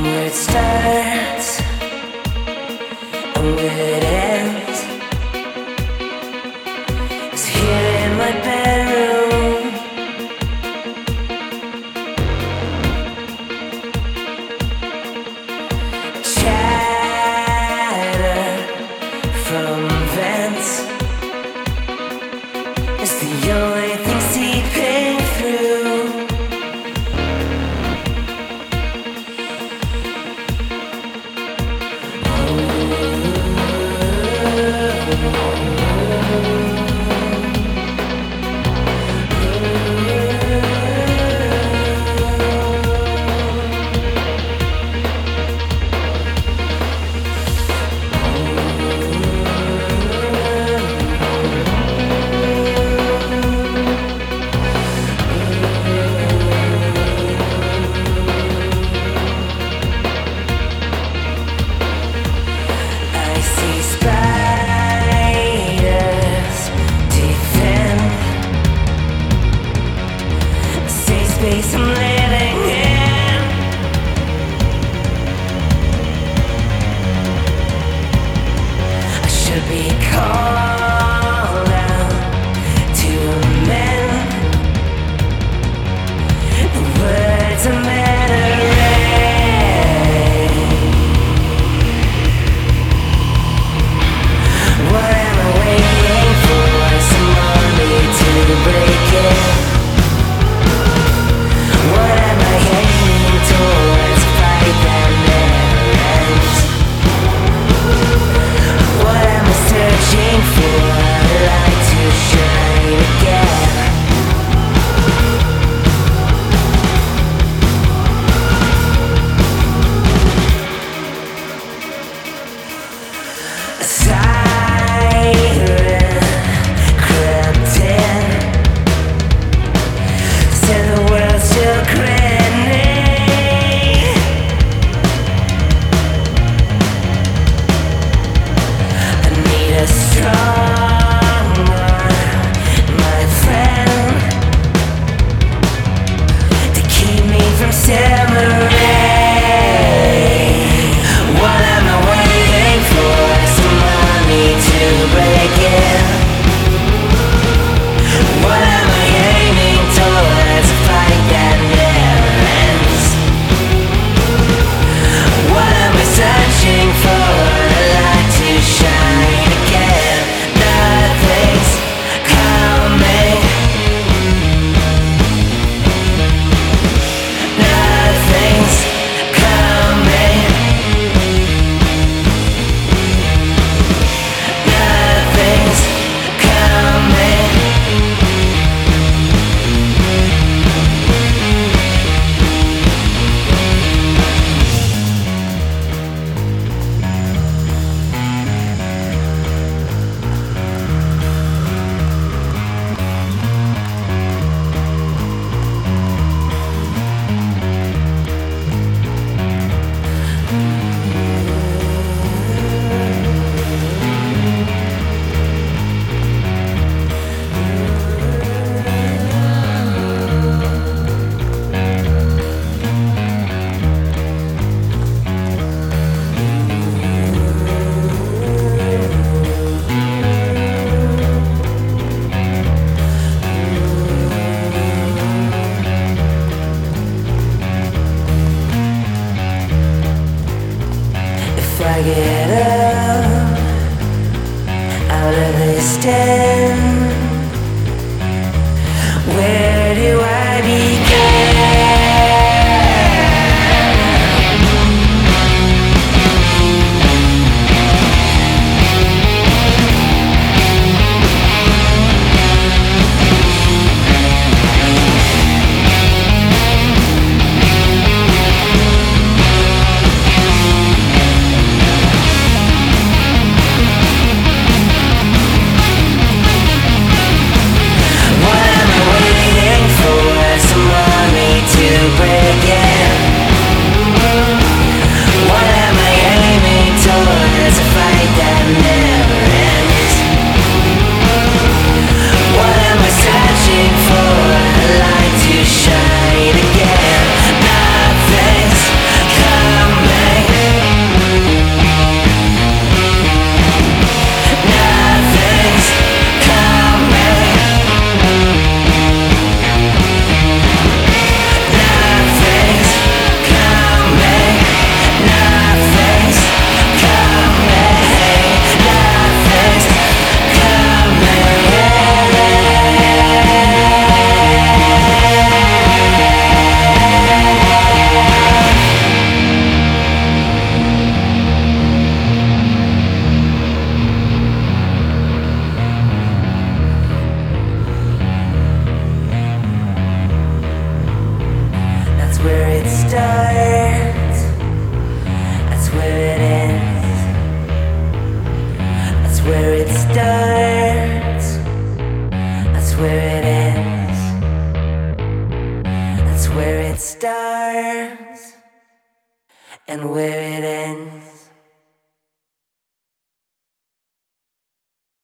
where it starts and where it ends is here in my bedroom. Chatter from vents is the only thing seeping through. Space I'm living in. I should be called out to amend the words of memory. What am I waiting for? Somebody to break it. What am I heading towards? Fight that never ends. What am I searching for? A light to shine again. A siren crept in, said the world's still grinning. I need a strong one, my friend, to keep me from simmering. What am I waiting for? Somebody to break in. What am I aiming towards? A fight that never ends. What am I searching for? A light to shine again. Nothing's coming. Nothing's coming. Nothing's coming. If I get up out of this den, where do I begin? where it ends. That's where it starts and where it ends.